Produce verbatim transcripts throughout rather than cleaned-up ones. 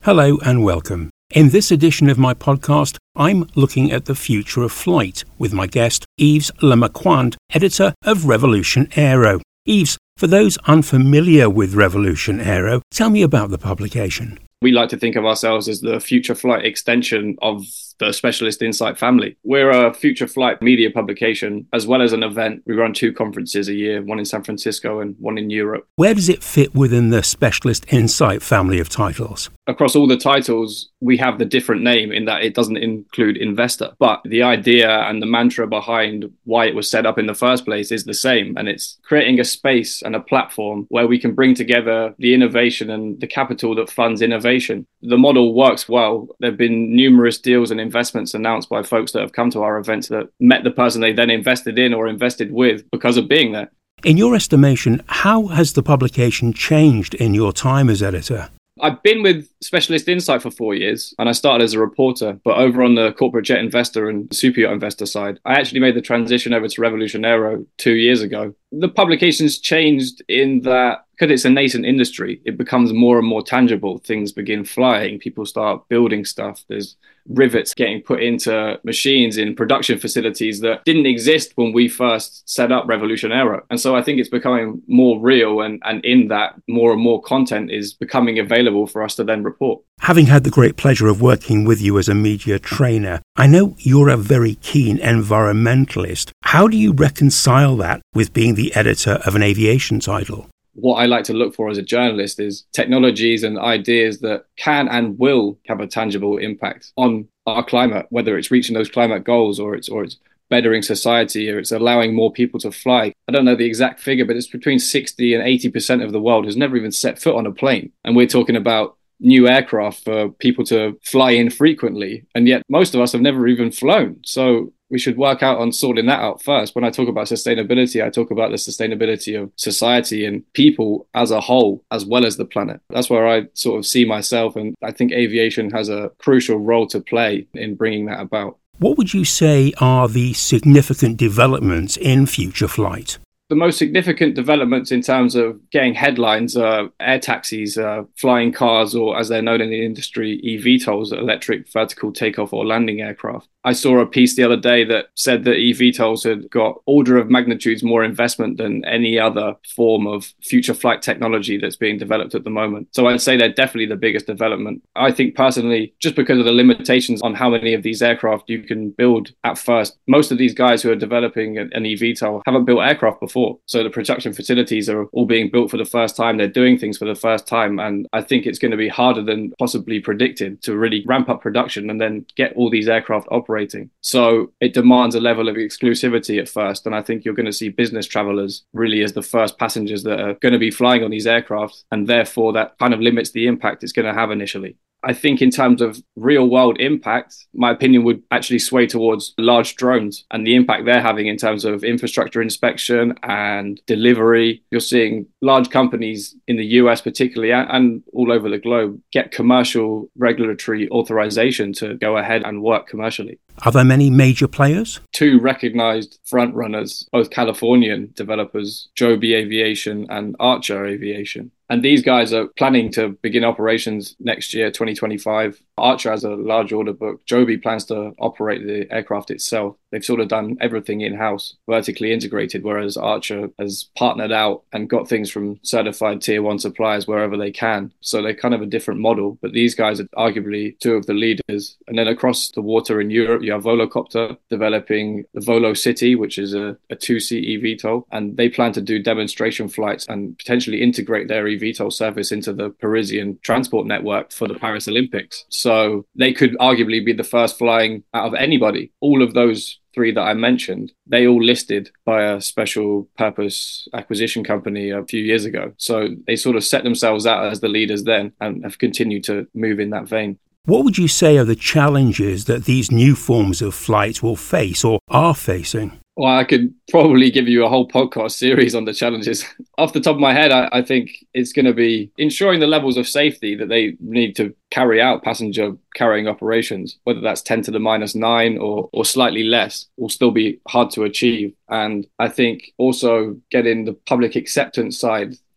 Hello and welcome. In this edition of my podcast, I'm looking at the future of flight with my guest, Yves Lemarquand, editor of Revolution Aero. Yves, for those unfamiliar with Revolution Aero, tell me about the publication. We like to think of ourselves as the future flight extension of the Specialist Insight family. We're a future flight media publication as well as an event. We run two conferences a year, one in San Francisco and one in Europe. Where does it fit within the Specialist Insight family of titles? Across all the titles, we have the different name in that it doesn't include investor. But the idea and the mantra behind why it was set up in the first place is the same. And it's creating a space and a platform where we can bring together the innovation and the capital that funds innovation. The model works well. There have been numerous deals and investments announced by folks that have come to our events that met the person they then invested in or invested with because of being there. In your estimation, how has the publication changed in your time as editor? I've been with Specialist Insight for four years and I started as a reporter, but over on the corporate jet investor and super yacht investor side, I actually made the transition over to Revolution Aero two years ago. The publication's changed in that because it's a nascent industry, it becomes more and more tangible. Things begin flying, people start building stuff. There's rivets getting put into machines in production facilities that didn't exist when we first set up Revolution Aero. And so I think it's becoming more real, and, and in that, more and more content is becoming available for us to then report. Having had the great pleasure of working with you as a media trainer, I know you're a very keen environmentalist. How do you reconcile that with being the editor of an aviation title? What I like to look for as a journalist is technologies and ideas that can and will have a tangible impact on our climate, whether it's reaching those climate goals or it's or it's bettering society or it's allowing more people to fly. I don't know the exact figure, but it's between sixty and eighty percent of the world has never even set foot on a plane. And we're talking about new aircraft for people to fly in frequently. And yet most of us have never even flown. So we should work out on sorting that out first. When I talk about sustainability, I talk about the sustainability of society and people as a whole, as well as the planet. That's where I sort of see myself. And I think aviation has a crucial role to play in bringing that about. What would you say are the significant developments in future flight? The most significant developments in terms of getting headlines are air taxis, uh, flying cars, or as they're known in the industry, E V TOLs, electric vertical takeoff or landing aircraft. I saw a piece the other day that said that E V TOLs had got order of magnitudes more investment than any other form of future flight technology that's being developed at the moment. So I'd say they're definitely the biggest development. I think personally, just because of the limitations on how many of these aircraft you can build at first, most of these guys who are developing an E V TOL haven't built aircraft before. So the production facilities are all being built for the first time. They're doing things for the first time. And I think it's going to be harder than possibly predicted to really ramp up production and then get all these aircraft operating. So it demands a level of exclusivity at first. And I think you're going to see business travelers really as the first passengers that are going to be flying on these aircraft. And therefore that kind of limits the impact it's going to have initially. I think in terms of real world impact, my opinion would actually sway towards large drones and the impact they're having in terms of infrastructure inspection and delivery. You're seeing large companies in the U S particularly and all over the globe get commercial regulatory authorization to go ahead and work commercially. Are there many major players? Two recognized front runners, both Californian developers, Joby Aviation and Archer Aviation. And these guys are planning to begin operations next year, twenty twenty-five. Archer has a large order book. Joby plans to operate the aircraft itself. They've sort of done everything in-house, vertically integrated, whereas Archer has partnered out and got things from certified tier one suppliers wherever they can. So they're kind of a different model. But these guys are arguably two of the leaders. And then across the water in Europe, you have Volocopter developing the Volo City, which is a, a two-seat E V TOL. And they plan to do demonstration flights and potentially integrate their E V TOL service into the Parisian transport network for the Paris Olympics. So they could arguably be the first flying out of anybody. All of those three that I mentioned, they all listed by a special purpose acquisition company a few years ago. So they sort of set themselves out as the leaders then and have continued to move in that vein. What would you say are the challenges that these new forms of flight will face or are facing? Well, I could probably give you a whole podcast series on the challenges. Off the top of my head, I, I think it's going to be ensuring the levels of safety that they need to carry out passenger carrying operations, whether that's ten to the minus nine or, or slightly less, will still be hard to achieve. And I think also getting the public acceptance side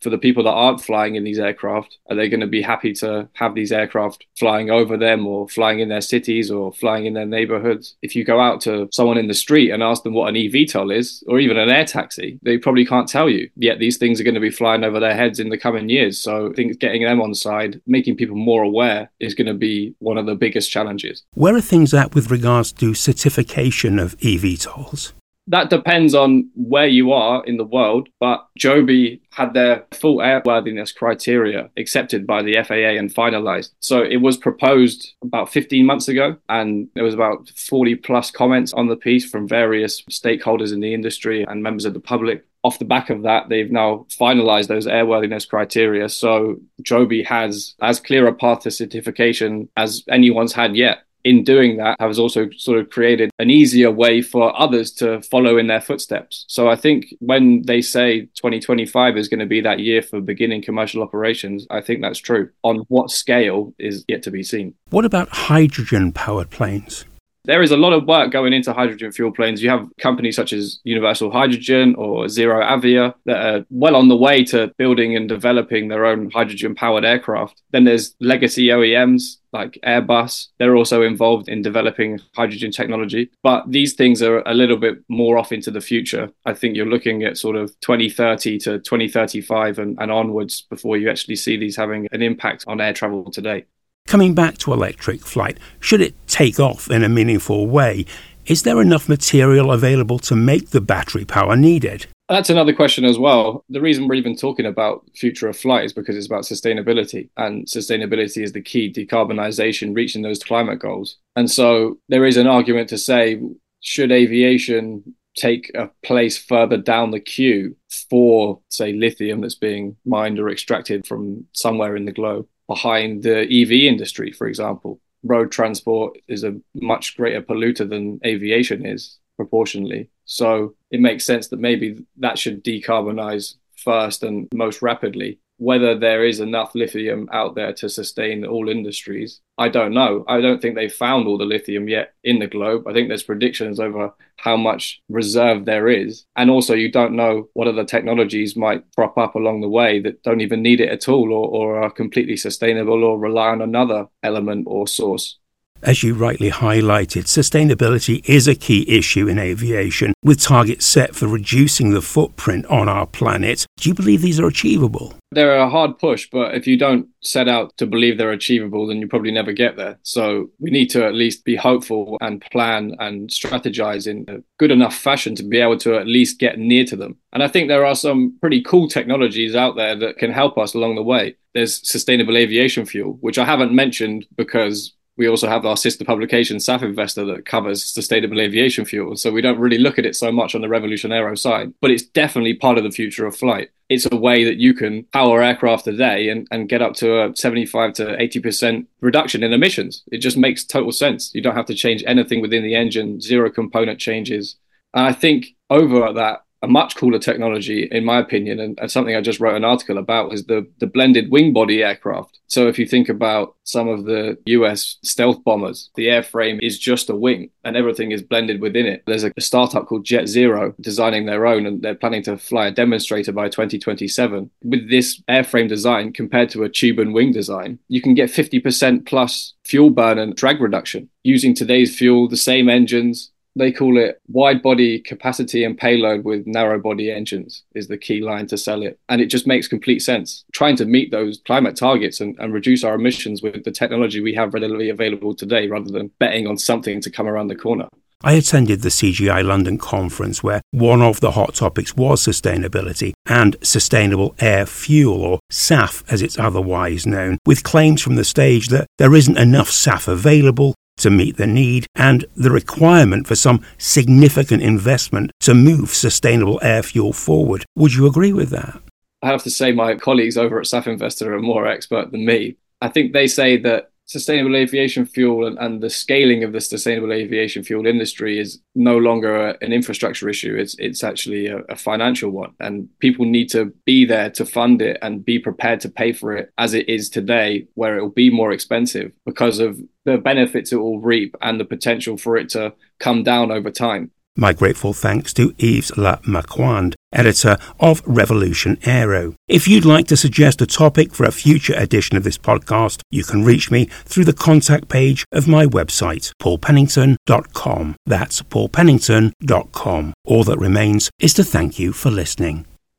for the people that aren't flying in these aircraft, are they going to be happy to have these aircraft flying over them or flying in their cities or flying in their neighborhoods? If you go out to someone in the street and ask them what an eVTOL is, or even an air taxi, they probably can't tell you. Yet these things are going to be flying over their heads in the coming years. So I think getting them on side, making people more aware, is going to be one of the biggest challenges. Where are things at with regards to certification of eVTOLs? That depends on where you are in the world, but Joby had their full airworthiness criteria accepted by the F A A and finalized. So it was proposed about fifteen months ago, and there was about forty plus comments on the piece from various stakeholders in the industry and members of the public. Off the back of that, they've now finalized those airworthiness criteria. So Joby has as clear a path to certification as anyone's had yet. In doing that, has also sort of created an easier way for others to follow in their footsteps. So I think when they say twenty twenty-five is going to be that year for beginning commercial operations, I think that's true. On what scale is yet to be seen. What about hydrogen-powered planes? There is a lot of work going into hydrogen fuel planes. You have companies such as Universal Hydrogen or Zero Avia that are well on the way to building and developing their own hydrogen-powered aircraft. Then there's legacy O E Ms like Airbus. They're also involved in developing hydrogen technology. But these things are a little bit more off into the future. I think you're looking at sort of twenty thirty to twenty thirty-five and, and onwards before you actually see these having an impact on air travel today. Coming back to electric flight, should it take off in a meaningful way, is there enough material available to make the battery power needed? That's another question as well. The reason we're even talking about future of flight is because it's about sustainability, and sustainability is the key, decarbonisation, reaching those climate goals. And so there is an argument to say, should aviation take a place further down the queue for, say, lithium that's being mined or extracted from somewhere in the globe, behind the E V industry, for example? Road transport is a much greater polluter than aviation is proportionally. So it makes sense that maybe that should decarbonize first and most rapidly. Whether there is enough lithium out there to sustain all industries, I don't know. I don't think they've found all the lithium yet in the globe. I think there's predictions over how much reserve there is. And also you don't know what other technologies might crop up along the way that don't even need it at all, or, or are completely sustainable or rely on another element or source. As you rightly highlighted, sustainability is a key issue in aviation, with targets set for reducing the footprint on our planet. Do you believe these are achievable? They're a hard push, but if you don't set out to believe they're achievable, then you probably never get there. So we need to at least be hopeful and plan and strategize in a good enough fashion to be able to at least get near to them. And I think there are some pretty cool technologies out there that can help us along the way. There's sustainable aviation fuel, which I haven't mentioned because we also have our sister publication, S A F Investor, that covers sustainable aviation fuel. So we don't really look at it so much on the Revolution Aero side, but it's definitely part of the future of flight. It's a way that you can power aircraft today and, and get up to a seventy-five to eighty percent reduction in emissions. It just makes total sense. You don't have to change anything within the engine, zero component changes. And I think over that, a much cooler technology, in my opinion, and, and something I just wrote an article about, is the, the blended wing body aircraft. So if you think about some of the U S stealth bombers, the airframe is just a wing and everything is blended within it. There's a, a startup called Jet Zero designing their own, and they're planning to fly a demonstrator by twenty twenty-seven. With this airframe design compared to a tube and wing design, you can get fifty percent plus fuel burn and drag reduction using today's fuel, the same engines. They call it wide body capacity and payload with narrow body engines is the key line to sell it. And it just makes complete sense. Trying to meet those climate targets and, and reduce our emissions with the technology we have readily available today, rather than betting on something to come around the corner. I attended the C G I London conference where one of the hot topics was sustainability and sustainable air fuel, or S A F as it's otherwise known, with claims from the stage that there isn't enough S A F available to meet the need, and the requirement for some significant investment to move sustainable air fuel forward. Would you agree with that? I have to say my colleagues over at S A F Investor are more expert than me. I think they say that sustainable aviation fuel and, and the scaling of the sustainable aviation fuel industry is no longer a, an infrastructure issue. It's it's actually a, a financial one, and people need to be there to fund it and be prepared to pay for it as it is today, where it will be more expensive because of the benefits it will reap and the potential for it to come down over time. My grateful thanks to Yves Le Marquand, editor of Revolution Aero. If you'd like to suggest a topic for a future edition of this podcast, you can reach me through the contact page of my website, paul pennington dot com. That's paul pennington dot com. All that remains is to thank you for listening.